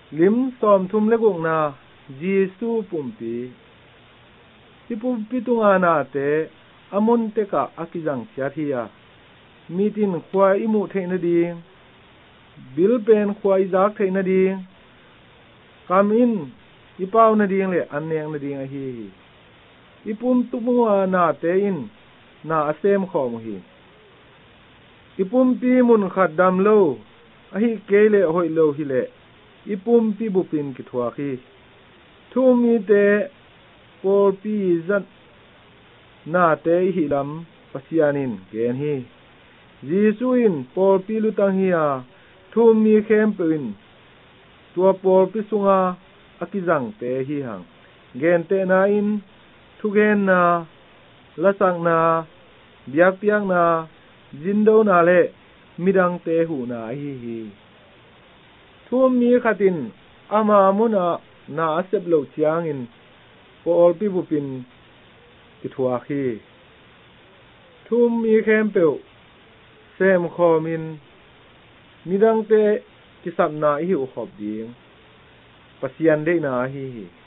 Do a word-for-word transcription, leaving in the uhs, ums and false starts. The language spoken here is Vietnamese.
lim som thum le gong na Jesu pumpi ipumpi tunga na te amon te ka akijang chiathia mitin khwa imu theina ding bil pen khwa izak theina ding kam in ipaw na ding le anneng na ding a hi ipum tumunga na te in na asem khom hi ipumpi mun khat dam lo a hi kele hoi lo hi le ipumpi bupin ki thwa khi thumi te por pi zat na te hi lam pasianin gen hi Jesu in por pi lutang hi a thumi khem pin tua por pi sunga akizang te hi hang gen te na in thu gen na lasang na biak piang na jindo na le midang te hu na hi hi thumi khatin ama muna na asep lo chiang in por pi bupin ki thua khi thum mi khem pe sem khomin midang te ki sap na hi u khop ding pasian de na hi